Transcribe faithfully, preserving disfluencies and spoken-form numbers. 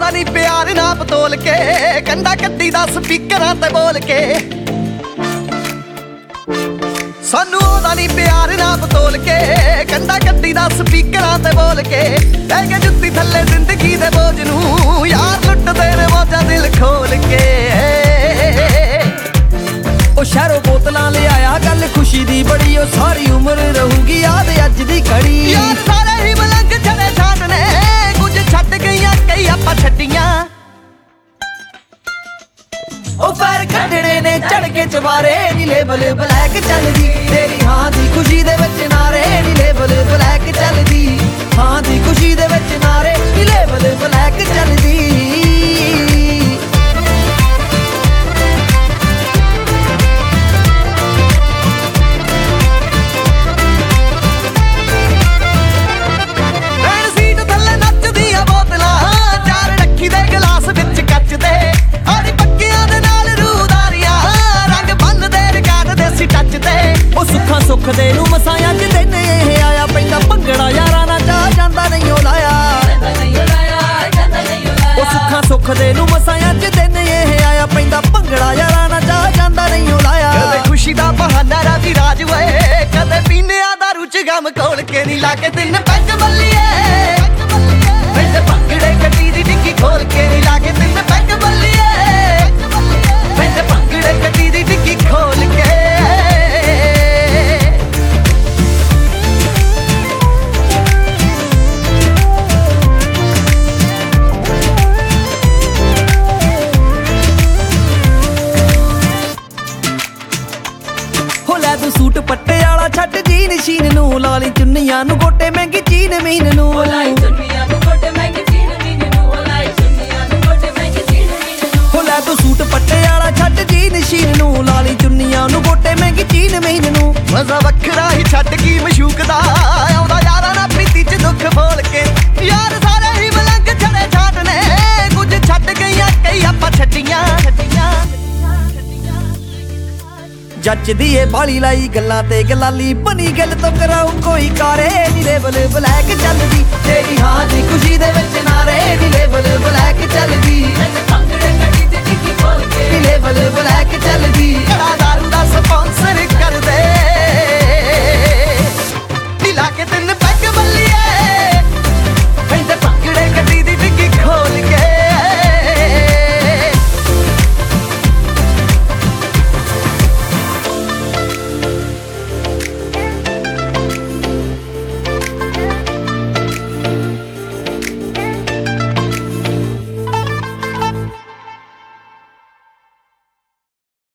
ਉਹਦਾ ਨੀ ਪਿਆਰ ਨਾ ਬਤੋਲ ਕੇ, ਕੰਡਾ ਕੱਢੀ ਦਾ ਸਪੀਕਰਾਂ ਤੇ ਬੋਲ ਕੇ। ਸਾਨੂੰ ਉਹਦਾ ਨੀ ਪਿਆਰ ਨਾ ਬਤੋਲ ਕੇ, ਕੰਡਾ ਕੱਢੀ ਦਾ ਸਪੀਕਰਾਂ ਤੇ ਬੋਲ ਕੇ। ਲੈ ਕੇ ਜੁੱਤੀ ਥੱਲੇ ਜ਼ਿੰਦਗੀ ਦੇ ਬੋਝ ਨੂੰ, ਯਾਰ ਲੁੱਟਦੇ ਨੇ ਮੌਜਾਂ ਦਿਲ ਖੋਲ ਕੇ। ਉਹ ਸ਼ਹਿਰੋਂ ਬੋਤਲਾਂ ਲਿਆਇਆ, ਗੱਲ ਖੁਸ਼ੀ ਦੀ ਬੜੀ, ਉਹ ਸਾਰੀ ਉਮਰ ਰਹੂਗੀ ਯਾਦ ਅੱਜ ਦੀ ਘੜੀ। ਯਾਰ ਸਾਰੇ ਹੀ ਮਲੰਗ ਛੜੇ ਛਾਟ ਨੇ, ਕੁਝ ਛੱਡ ਗਈਆਂ ਕਈ ਆਪਾਂ ਛੱਡੀਆਂ। ਉਹ ਪੈਰ ਕੱਢਣੇ ਨੇ ਚੜ ਕੇ ਚਵਾਰੇ, ਨੀ ਲੇਬਲ ਬਲੈਕ ਚੱਲਦੀ ਤੇਰੀ ਹਾਂ ਦੀ ਖੁਸ਼ੀ ਦੇ ਵਿੱਚ ਨਾਰੇ। ਨੀ ਲੇਬਲ ਬਲੈਕ ਚੱਲਦੀ ਹਾਂ ਦੀ ਖੁਸ਼ੀ ਦੇ ਵਿੱਚ ਨਾਰੇ, ਨੀ ਲੇਬਲ ਬਲੈਕ ਚੱਲਦੀ। ਸੁੱਖ ਦੇ ਨੂੰ ਮਸਾਂ ਅੱਜ ਦਿਨ ਇਹ ਆਇਆ, ਪੈਂਦਾ ਭੰਗੜਾ ਯਾਰਾਂ ਨਾਲ ਜਾ ਜਾਂਦਾ ਨਹੀਂ ਉਹ ਲਾਇਆ। ਉਹ ਸੁੱਖਾਂ ਸੁੱਖ ਦੇ ਨੂੰ ਮਸਾਂ ਅੱਜ ਦਿਨ ਇਹ ਆਇਆ, ਪੈਂਦਾ ਭੰਗੜਾ ਯਾਰਾਂ ਨਾਲ ਜਾ ਜਾਂਦਾ ਨਹੀਂ ਉਹ ਲਾਇਆ। ਕਦੇ ਖੁਸ਼ੀ ਦਾ ਬਹਾਨਾ ਰਾਜੀ ਰਾਜ ਓਏ, ਕਦੇ ਪੀਨਿਆਂ ਦਾ ਰੁਚ ਗਮ ਕੋਲ ਕੇ ਨੀ ਲਾ ਕੇ ਦਿਨ ਪੈਗ ਬੱਲੀਏ। ਪੈਂਦੇ ਭੰਗੜੇ ਗੱਡੀ ਦੀ ਡਿੱਗੀ ਖੋਲ ਕੇ ਨੀ ਲਾ ਕੇ ਦਿਨ ਪੈਗ ਬੱਲੀਏ। ਪੈਂਦੇ ਭੰਗੜੇ ਗੱਡੀ ਦੀ ਡਿੱਗੀ ਖੋਲ ਕੇ। ਤੂੰ ਸੂਟ ਪੱਟੇ ਵਾਲਾ ਛੱਡ ਜੀਨ ਸ਼ੀਨ ਨੂੰ, ਲਾ ਲਈ ਚੁੰਨੀਆਂ ਨੂੰ ਗੋਟੇ ਮਹਿੰਗੀ ਚੀਨ ਮੀਨ ਨੂੰ। ਹੋ ਲੈ ਤੂੰ ਸੂਟ ਪੱਟੇ ਵਾਲਾ ਛੱਡ ਜੀਨ ਸ਼ੀਨ ਨੂੰ, ਲਾ ਲਈ ਚੁੰਨੀਆਂ ਨੂੰ ਗੋਟੇ ਮਹਿੰਗੀ ਚੀਨ ਮੀਨ ਨੂੰ। ਮਜ਼ਾ ਵੱਖਰਾ ਹੀ ਛੱਡ ਕੀ ਮਸ਼ੂਕ ਦਾ, ਆਉਂਦਾ ਯਾਰਾਂ ਨਾਲ ਪ੍ਰੀਤੀ ਚ ਦੁੱਖ ਬੋਲ ਕੇ। ਯਾਰ ਸਾਰੇ ਹੀ ਮਲੰਗ ਛੜੇ ਛਾਟ ਨੇ, ਕੁਝ ਛੱਡ ਗਈਆਂ ਕਈ ਆਪਾਂ ਛੱਡੀਆਂ। ਜੱਚਦੀ ਏ ਬਾਲੀ ਲਾਈ ਗੱਲਾਂ ਤੇ ਗਲਾਲੀ, ਬਣੀ ਗੱਲ ਤੋਂ ਕਰਾਉ ਕੋਈ ਕਾਰੇ। ਨੀ ਲੇਬਲ ਬਲੈਕ ਚੱਲਦੀ ਤੇਰੀ ਹਾਂ ਦੀ ਖੁਸ਼ੀ ਦੇ ਵਿੱਚ ਨਾਰੇ। ਨੀ ਲੇਬਲ ਬਲੈਕ ਚੱਲਦੀ ਨੀ ਲੇਬਲ ਬਲੈਕ ਚੱਲਦੀ। ਦਾਰੂ ਦਾ ਸਪੌਂਸਰ